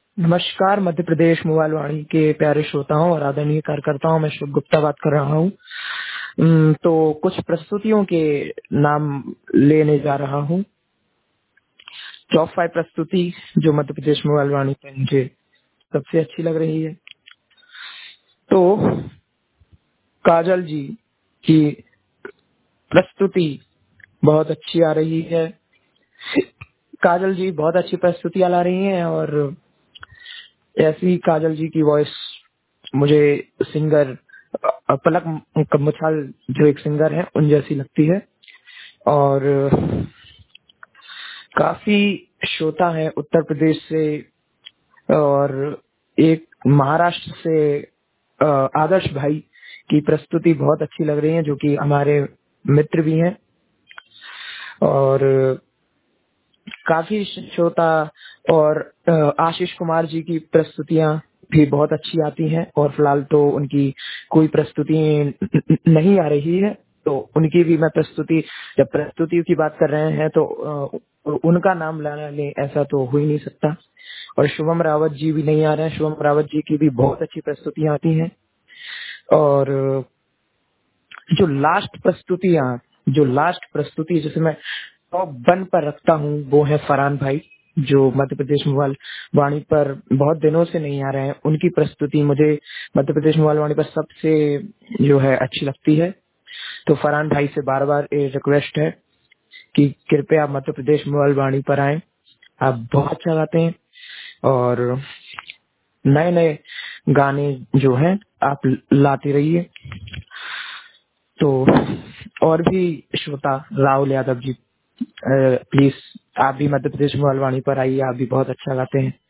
नमस्कार, मध्य प्रदेश मोबाइल वाणी के प्यारे श्रोताओं और आदरणीय कार्यकर्ताओं, मैं शुभ गुप्ता बात कर रहा हूँ। तो कुछ प्रस्तुतियों के नाम लेने जा रहा हूँ। टॉप 5 प्रस्तुति जो मध्य प्रदेश मोबाइल वाणी पर मुझे सबसे अच्छी लग रही है। तो काजल जी की प्रस्तुति बहुत अच्छी आ रही है। काजल जी बहुत अच्छी प्रस्तुतियां ला रही हैं और ऐसी काजल जी की वॉइस मुझे सिंगर पलक मुछाल जो एक सिंगर है उन जैसी लगती है। और काफी श्रोता है उत्तर प्रदेश से और एक महाराष्ट्र से आदर्श भाई की प्रस्तुति बहुत अच्छी लग रही है, जो कि हमारे मित्र भी हैं। और काफी श्रोता और आशीष कुमार जी की प्रस्तुतियां भी बहुत अच्छी आती हैं और फिलहाल तो उनकी कोई प्रस्तुति नहीं आ रही है, तो उनकी भी मैं प्रस्तुति, जब प्रस्तुति की बात कर रहे हैं तो उनका नाम लाना ले ऐसा तो हो ही नहीं सकता। और शुभम रावत जी भी नहीं आ रहे हैं। शुभम रावत जी की भी बहुत अच्छी प्रस्तुतियां आती हैं। और जो लास्ट प्रस्तुति जिसे मैं टॉप 1 पर रखता हूँ वो है फरहान भाई, जो मध्य प्रदेश मोबाइल वाणी पर बहुत दिनों से नहीं आ रहे हैं। उनकी प्रस्तुति मुझे मध्य प्रदेश मोबाइल वाणी पर सबसे जो है अच्छी लगती है। तो फरहान भाई से बार बार रिक्वेस्ट है कि कृपया मध्य प्रदेश मोबाइल वाणी पर आए। आप बहुत अच्छा गाते हैं और नए नए गाने जो हैं आप लाते रहिए। तो और भी श्रोता राहुल यादव जी, प्लीज आप भी मध्य प्रदेश मोबाइल वाणी पर आइए, आप भी बहुत अच्छा गाते हैं।